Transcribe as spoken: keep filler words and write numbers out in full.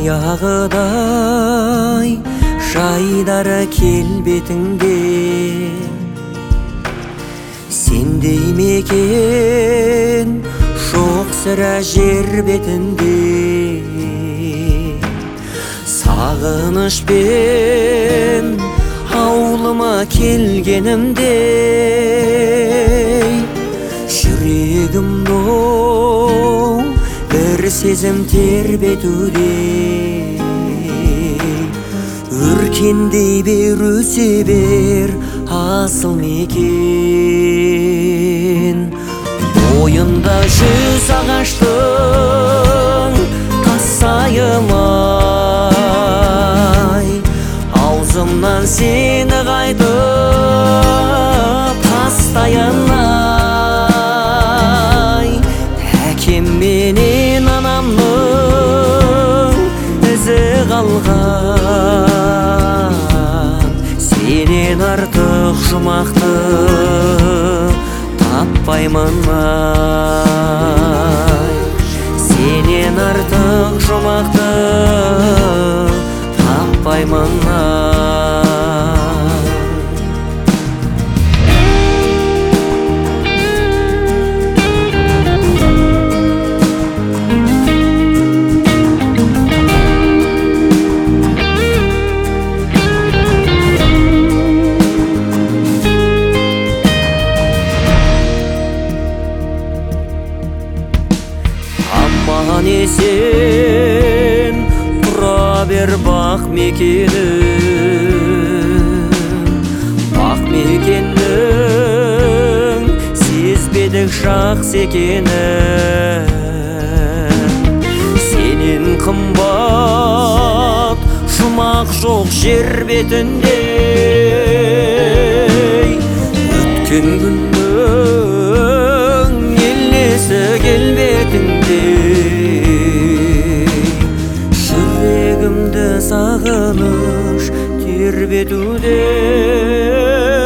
баяғыдай жайдары келбетіңде сендей мекен жоқ сірә жер бетінде сағынышпен аулыма келгенімде жүрегімді бір сезім тербетуде өркендей бер өсе бер асыл мекен бойында жүз ағаштың қасайымай аузымнан сені қайтып тастайынай әкем менен анамның ізі қалған сенен артық жұмақты таппаймын ай сенен артық жұмақты таппаймын ай аман есен тұра бер бақ мекенім бақ мекеннің сезбедік жақсы екенін сенен қымбат жұмақ жоқ жер бетінде өткен күннің елесі келбетінде жүрегімді сағыныш тербетуде